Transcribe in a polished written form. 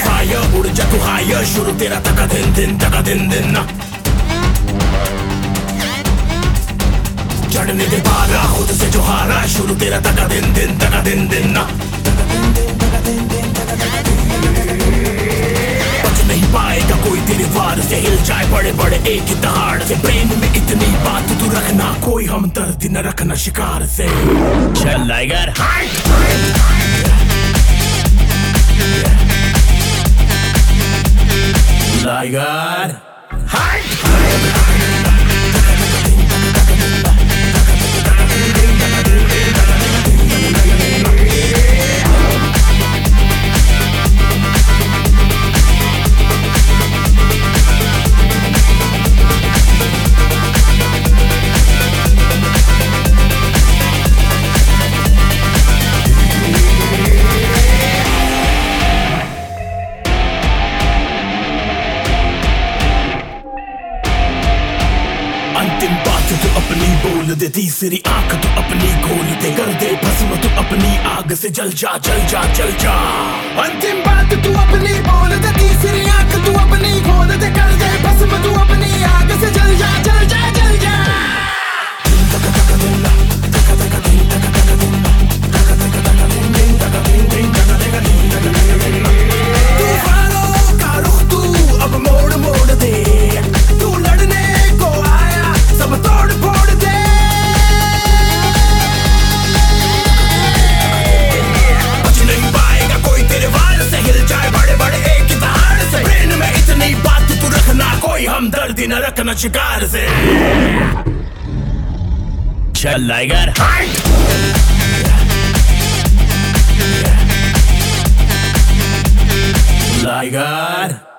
fire उड़ जा तू हायर शुरू तेरा तका दिन दिन तका दिन दिन ना चढ़ने दे पारा खुद से जो हारा शुरू तेरा तका दिन दिन तका दिन दिन ना बच नहीं पाएगा कोई तेरे वार से हिल जाए बड़े बड़े एक ही दहाड़ से ब्रेन में इतनी बात तू रखना कोई हमदर्दी न रखना शिकार से चल टाइगर टाइगर अंतिम बात तो अपनी बोल दे तीसरी आंख तो अपनी खोल दे कर दे भस्म तो अपनी आग से जल जा जल जा जल जा अंतिम बात तू अपनी बोल दे तीसरी आंख तू अपनी खोल दे कर दे भस्म तू अपनी आग से जल जा जल जा जल जा तूफानों का रुख तू अब मोड़ मोड़ दे तू लड़ने को आया सब तोड़ फोड़ दे बच नहीं पाएगा कोई तेरे वार से हिल जाए बड़े बड़े एक ही दहाड़ से ब्रेन में इतनी बात तू रखना कोई हमदर्दी न रखना शिकार से चल टाइगर टाइगर